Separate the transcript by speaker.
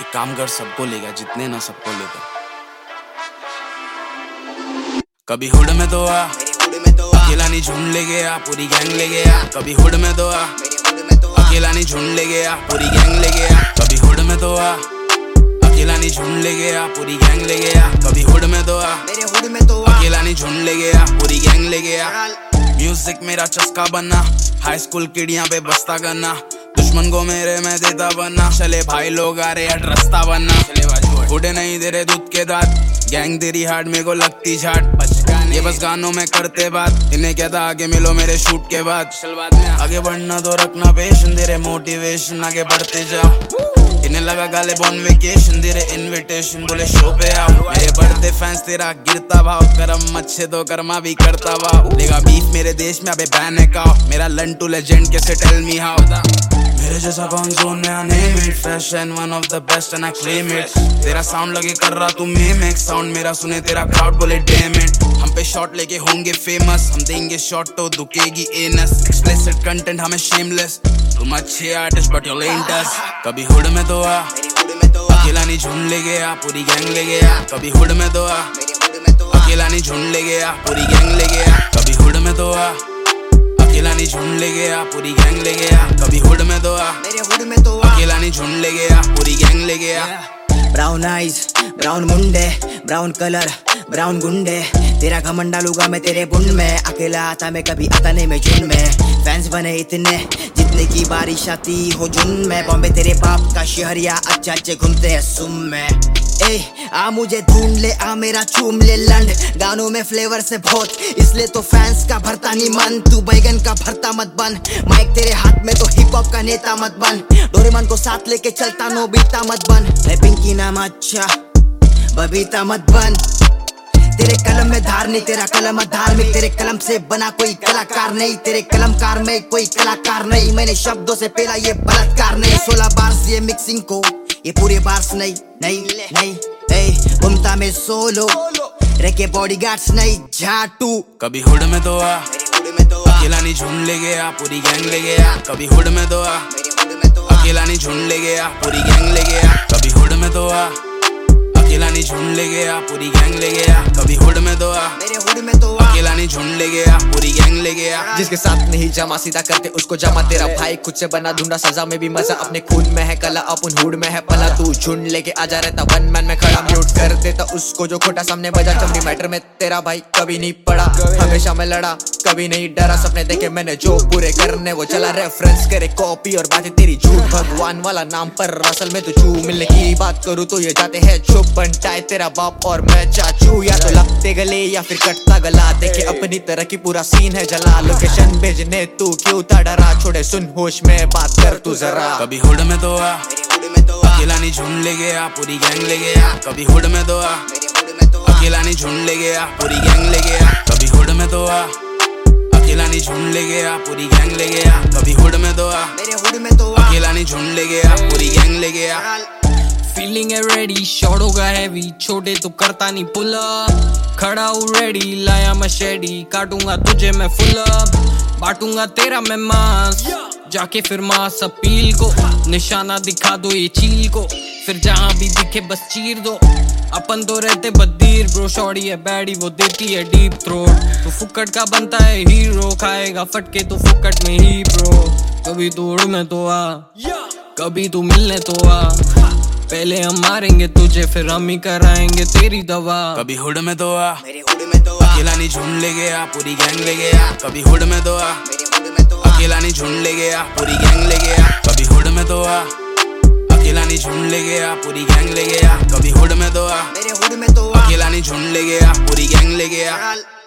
Speaker 1: एक काम कर, सबको लेगा, जितने ना सबको लेगा। कभी हुड में तो आ, अकेला नहीं झुंड ले गया, पूरी गैंग ले गया। कभी हुड में तो आ, अकेला नहीं झुंड ले गया, पूरी गैंग ले गया। कभी हुड में तो आ, अकेला नहीं झुंड ले गया, पूरी गैंग ले गया। कभी हुड में तो आ, अकेला नहीं झुंड ले गया, पूरी गैंग ले गया। म्यूजिक मेरा चस्का बनना, हाई स्कूल किडियां पे बस्ता करना, दुश्मन को मेरे में देता बनना। चले भाई लोग आ रहे हट रास्ता बनना, उड़े नहीं दे रहे दूध के दांत, गैंग तेरी हार्ड मेरे को लगती झाट। ये बस गानों में करते बात, इन्हें कहता आगे मिलो मेरे शूट के बाद। आगे बढ़ना तो रखना पेशन, दे रहे मोटिवेशन, आगे बढ़ते जाओ। इन्हें लगा गाले बॉन वेकेशन, दे रहे इन्विटेशन, बोले शो पे आओ। मेरे बढ़ते फैंस तेरा गिरता भाव, करम अच्छे तो कर्मा भी करता भाव। लेगा बीफ मेरे देश में अबे बैन है काओ, मेरा लंटू लेजेंड कैसे टेल मी हाउ। मेरे जैसा कौन जोन में आने में fashion one of the best and I claim it. तेरा साउंड लगे कर रहा तू मेक साउंड, मेरा सुने तेरा क्राउड बोले डैम इट। हम पे शॉट लेके होंगे फेमस, हम देंगे शॉट तो दुकेगी एनस। एक्सप्लिसिट कंटेंट हमें शेमलेस, तुम अच्छे artist but you lent us. कभी हुड में तो आ, अकेला नहीं झुंड ले गया, पूरी गैंग ले गया। कभी हुड में तो आ, अकेला नहीं झुंड ले गया, पूरी गैंग ले गया। कभी हुड में तो आ, अकेला नहीं झुंड ले गया, पूरी गैंग ले गया। कभी हुड में तो आ, अकेला नहीं झुंड ले गया, पूरी गैंग ले गया।
Speaker 2: ब्राउन आइज, ब्राउन मुंडे, ब्राउन कलर, ब्राउन गुंडे। तेरा घमंड डालूंगा मैं तेरे बुंड में, अकेला आता मैं कभी आता नहीं मैं झुंड में। फैंस बने इतने जितने की बारिश आती हो जुन में। बॉम्बे तेरे बाप का शहरिया अच्छा अच्छे घूमते हैं सुम में। ए आ मुझे ढूंढ ले, आ मेरा चूम ले लंड। गानों में फ्लेवर से बहुत, इसलिए तो फैंस का भरता नहीं मन। तू बैगन का भरता मत बन, माइक तेरे हाथ में तो हिप हॉप का नेता मत बन। डोरेमन को साथ लेके चलता नोबिता मत बन। रैपिंग की नाम अच्छा बबीता मत बन। तेरे कलम में धार नहीं, तेरा कलम धार्मिक। तेरे कलम से बना कोई कलाकार नहीं, तेरे कलमकार में कोई कलाकार नहीं। मैंने शब्दों से पहला ये बलात्कार नहीं। 16 बार्स ये मिक्सिंग को, ये पूरे बार्स नहीं नहीं नहीं। ए घूमता में सोलो, रेके बॉडीगार्ड्स नहीं झाटू।
Speaker 1: कभी हुड में तो आ, अकेला नहीं झुंड ले गया, पूरी गैंग ले गया। कभी हुड में तो आ, अकेला नहीं झुंड ले गया, पूरी गैंग ले गया। कभी हुड में तो आ, अकेला नहीं झुंड ले गया, पूरी गैंग ले गया। कभी हुड में तो आ, अकेला नहीं झुंड ले गया, पूरी गैंग ले गया।
Speaker 3: जिसके साथ नहीं जमा सीधा करते उसको जमा। तेरा भाई खुद से बना ढूंढा, सजा में भी मजा। अपने खून में है कला, अपन हुड में है पला। तू झुंड लेके आजा रहता वन मैन में खड़ा। म्यूट कर देता उसको जो खोटा सामने बजा। चमड़ी मैटर में तेरा भाई कभी नहीं पड़ा, हमेशा मैं लड़ा कभी नहीं डरा। सपने देखे मैंने जो पूरे करने वो चला। रेफरेंस करे कॉपी और बातें तेरी झूठ। भगवान वाला नाम पर असल में तू चू। मिलने की बात करूँ तो ये जाते हैं चुप। बनटाए तेरा बाप और मैं चाचू, या तो लगते गले या फिर कटता गला। देखे अपनी तरह की पूरा सीन है जला। लोकेशन भेजने तू क्यों था डरा, छोड़े सुन होश में बात कर तू जरा।
Speaker 1: कभी हुड में तो आ, अकेला नहीं झुंड ले गया, पूरी गैंग ले गया। कभी हुड में तो आ, अकेला नहीं झुंड ले गया, पूरी गैंग ले गया। कभी हुड में तो आ, अकेला नहीं झुंड ले गया, पूरी गैंग ले गया। कभी हुड में तो आ, अकेला नहीं झुंड ले गया, पूरी गैंग ले गया।
Speaker 4: फीलिंग है रेडी, शॉट होगा हैवी, छोटे तो करता नहीं पुल अप। खड़ा हूँ रेडी, लाया मैं शेडी, काटूंगा तुझे मैं फुल अप। बांटूंगा तेरा मैं मांस, जाके फिर मांस अपील को। निशाना दिखा दो ये चील को, फिर जहाँ भी दिखे बस चीर दो। अपन तो रहते बदीर ब्रो, शॉर्टी है बैडी वो देती है डीप थ्रोट। तो फुकट का बनता है हीरो, खाएगा फटके तो फुकट में ही ब्रो। कभी तू उड़ में तो आ, कभी तू मिलने तो आ। पहले हम मारेंगे तुझे, फिर हम ही कराएंगे तेरी दवा।
Speaker 1: कभी हुड में तो आ, अकेला नहीं झुंड ले गया, पूरी गैंग ले गया। कभी हुड में तो आ, अकेला नहीं झुंड ले गया, पूरी गैंग ले गया। कभी हुड में तो आ, अकेला नहीं झुंड ले गया, पूरी गैंग ले गया। कभी हुड में तो आ, अकेला नहीं झुंड ले गया, पूरी गैंग ले गया।